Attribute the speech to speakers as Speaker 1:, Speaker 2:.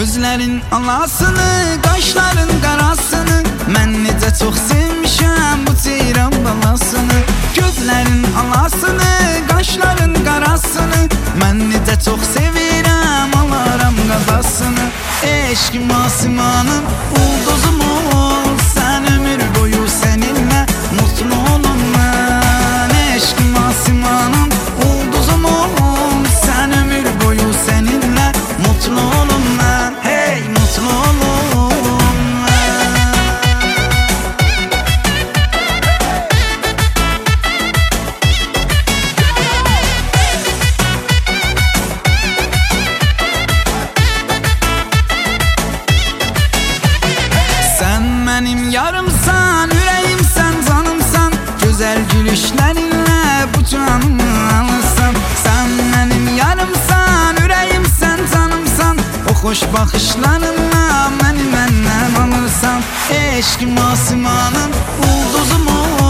Speaker 1: Gözlerin alasını, kaşların qarasını, mən necə çox sevmişəm bu ceyran balasını. Gözlerin alasını, kaşların qarasını, mən necə çox sevirəm alaram qadasını. Eşkim asimanın ulduzum ol, sən ömür boyu səninlə mutlu olum mən. Eşkim asimanın ulduzum ol, sən ömür boyu səninlə mutlu olum mən. Hey, mutlu olum mən. Sən mənim yarımsan, ürəyimsən, canımsan, gözəl gülüşlərinlə bu canımı alırsan. Sən mənim yarımsan, ürəyimsən, canımsan, o xoş baxışlarınla məni məndən alırsan. Eşkim asimanın ulduzum ol,